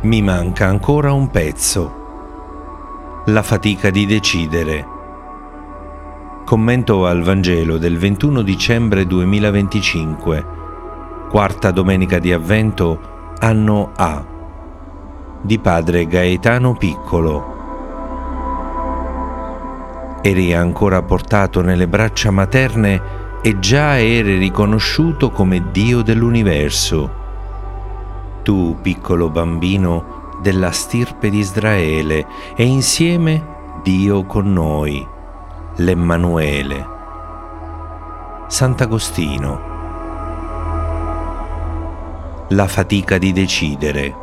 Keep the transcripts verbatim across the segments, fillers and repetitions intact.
Mi manca ancora un pezzo. La fatica di decidere. Commento al Vangelo del ventuno dicembre duemilaventicinque, quarta domenica di Avvento, anno A, di padre Gaetano Piccolo. Eri ancora portato nelle braccia materne e già eri riconosciuto come Dio dell'universo. Tu, piccolo bambino della stirpe di Israele, e insieme Dio con noi, l'Emmanuele. Sant'Agostino. La fatica di decidere.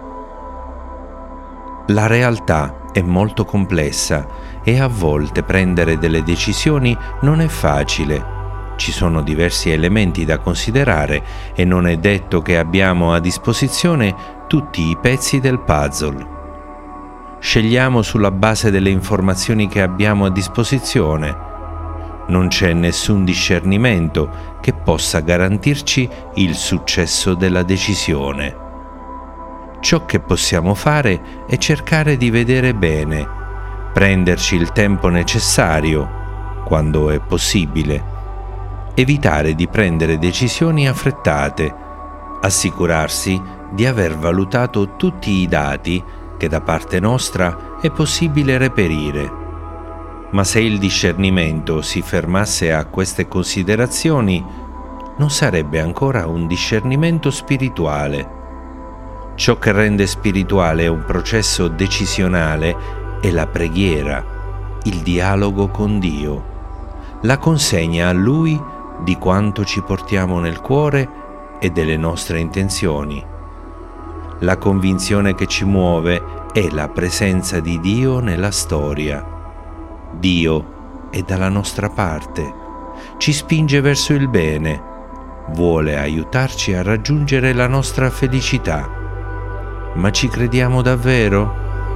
La realtà è molto complessa e a volte prendere delle decisioni non è facile. Ci sono diversi elementi da considerare e non è detto che abbiamo a disposizione tutti i pezzi del puzzle. Scegliamo sulla base delle informazioni che abbiamo a disposizione. Non c'è nessun discernimento che possa garantirci il successo della decisione. Ciò che possiamo fare è cercare di vedere bene, prenderci il tempo necessario, quando è possibile, evitare di prendere decisioni affrettate, assicurarsi di aver valutato tutti i dati che da parte nostra è possibile reperire. Ma se il discernimento si fermasse a queste considerazioni, non sarebbe ancora un discernimento spirituale. Ciò che rende spirituale un processo decisionale è la preghiera, il dialogo con Dio, la consegna a Lui di quanto ci portiamo nel cuore e delle nostre intenzioni. La convinzione che ci muove è la presenza di Dio nella storia. Dio è dalla nostra parte, ci spinge verso il bene, vuole aiutarci a raggiungere la nostra felicità. Ma ci crediamo davvero?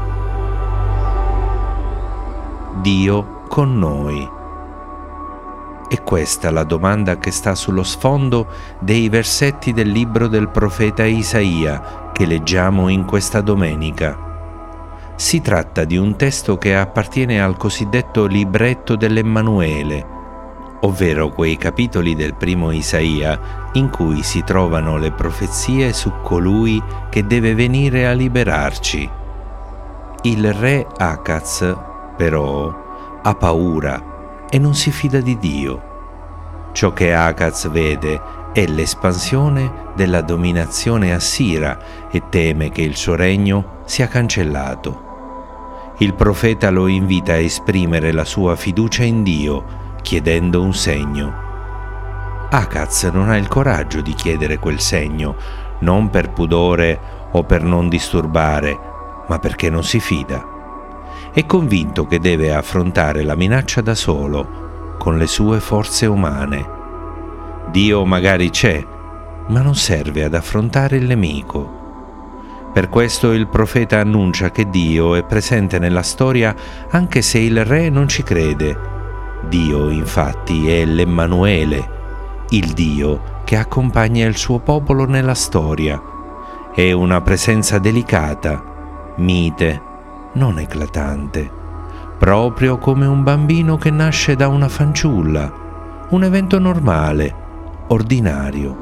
Dio con noi. È questa la domanda che sta sullo sfondo dei versetti del libro del profeta Isaia che leggiamo in questa domenica. Si tratta di un testo che appartiene al cosiddetto libretto dell'Emmanuele, ovvero quei capitoli del primo Isaia in cui si trovano le profezie su colui che deve venire a liberarci. Il re Acaz, però, ha paura e non si fida di Dio. Ciò che Acaz vede è l'espansione della dominazione assira e teme che il suo regno sia cancellato. Il profeta lo invita a esprimere la sua fiducia in Dio, chiedendo un segno. Acaz non ha il coraggio di chiedere quel segno, non per pudore o per non disturbare, ma perché non si fida. È convinto che deve affrontare la minaccia da solo, con le sue forze umane. Dio magari c'è, ma non serve ad affrontare il nemico. Per questo il profeta annuncia che Dio è presente nella storia anche se il re non ci crede. Dio, infatti, è l'Emmanuele, il Dio che accompagna il suo popolo nella storia. È una presenza delicata, mite, non eclatante, proprio come un bambino che nasce da una fanciulla, un evento normale, ordinario.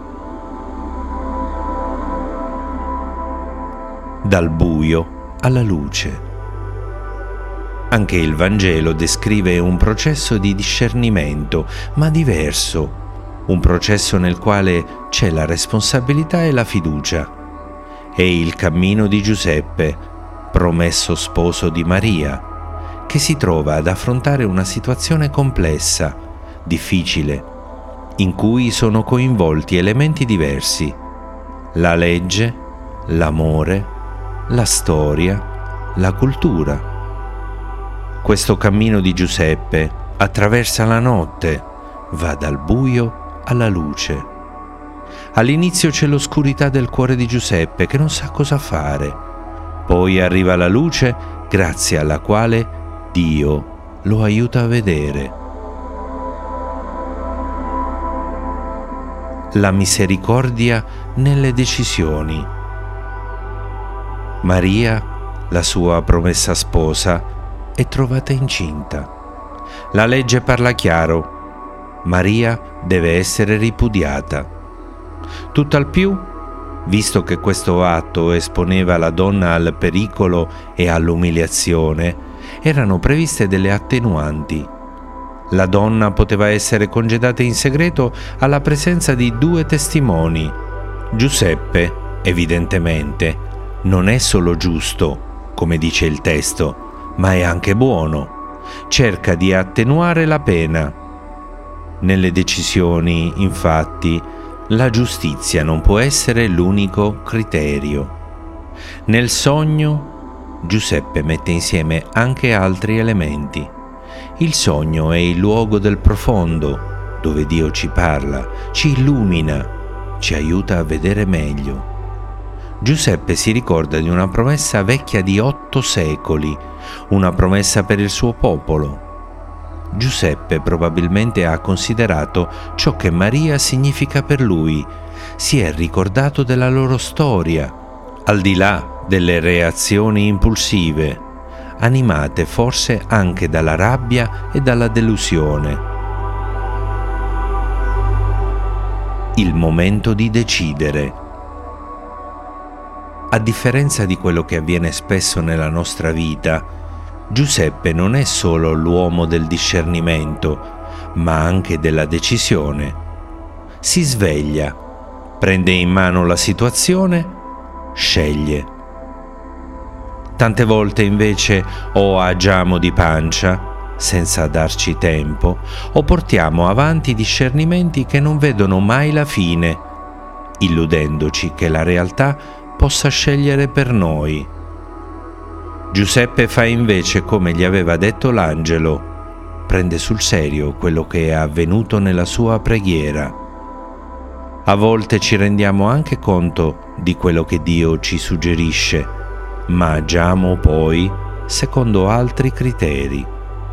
Dal buio alla luce. Anche il Vangelo descrive un processo di discernimento, ma diverso, un processo nel quale c'è la responsabilità e la fiducia. È il cammino di Giuseppe, promesso sposo di Maria, che si trova ad affrontare una situazione complessa, difficile, in cui sono coinvolti elementi diversi: la legge, l'amore, la storia, la cultura. Questo cammino di Giuseppe attraversa la notte, va dal buio alla luce. All'inizio c'è l'oscurità del cuore di Giuseppe che non sa cosa fare. Poi arriva la luce grazie alla quale Dio lo aiuta a vedere. La misericordia nelle decisioni. Maria, la sua promessa sposa, è trovata incinta. La legge parla chiaro: Maria deve essere ripudiata. Tutt'al più, visto che questo atto esponeva la donna al pericolo e all'umiliazione, erano previste delle attenuanti. La donna poteva essere congedata in segreto alla presenza di due testimoni. Giuseppe, evidentemente, non è solo giusto, come dice il testo, ma è anche buono. Cerca di attenuare la pena. Nelle decisioni, infatti, la giustizia non può essere l'unico criterio. Nel sogno, Giuseppe mette insieme anche altri elementi. Il sogno è il luogo del profondo, dove Dio ci parla, ci illumina, ci aiuta a vedere meglio. Giuseppe si ricorda di una promessa vecchia di otto secoli, una promessa per il suo popolo. Giuseppe probabilmente ha considerato ciò che Maria significa per lui, si è ricordato della loro storia, al di là delle reazioni impulsive, animate forse anche dalla rabbia e dalla delusione. Il momento di decidere. A differenza di quello che avviene spesso nella nostra vita, Giuseppe non è solo l'uomo del discernimento, ma anche della decisione. Si sveglia, prende in mano la situazione, sceglie. Tante volte invece o agiamo di pancia, senza darci tempo, o portiamo avanti discernimenti che non vedono mai la fine, illudendoci che la realtà possa scegliere per noi. Giuseppe fa invece come gli aveva detto l'angelo, prende sul serio quello che è avvenuto nella sua preghiera. A volte ci rendiamo anche conto di quello che Dio ci suggerisce, ma agiamo poi secondo altri criteri.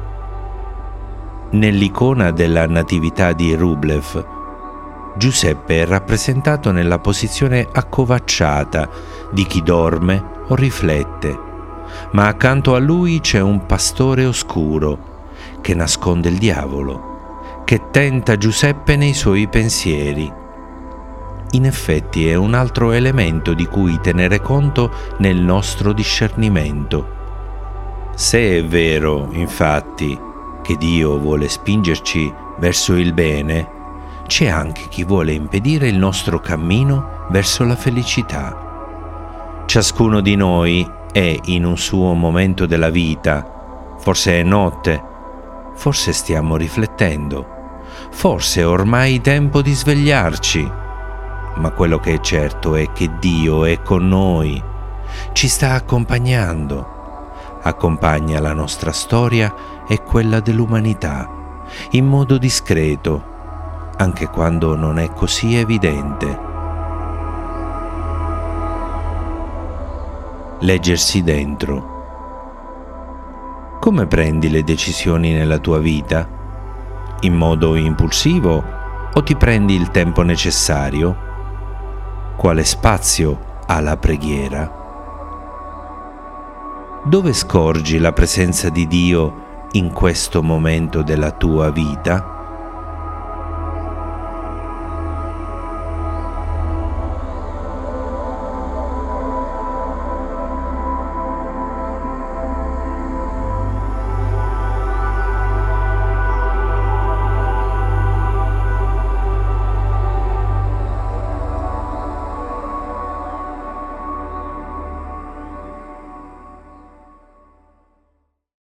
Nell'icona della Natività di Rublev, Giuseppe è rappresentato nella posizione accovacciata di chi dorme o riflette, ma accanto a lui c'è un pastore oscuro che nasconde il diavolo, che tenta Giuseppe nei suoi pensieri. In effetti è un altro elemento di cui tenere conto nel nostro discernimento. Se è vero, infatti, che Dio vuole spingerci verso il bene, c'è anche chi vuole impedire il nostro cammino verso la felicità. Ciascuno di noi è in un suo momento della vita, forse è notte, forse stiamo riflettendo, forse è ormai tempo di svegliarci, ma quello che è certo è che Dio è con noi, ci sta accompagnando, accompagna la nostra storia e quella dell'umanità, in modo discreto, anche quando non è così evidente. Leggersi dentro. Come prendi le decisioni nella tua vita? In modo impulsivo o ti prendi il tempo necessario? Quale spazio ha la preghiera? Dove scorgi la presenza di Dio in questo momento della tua vita?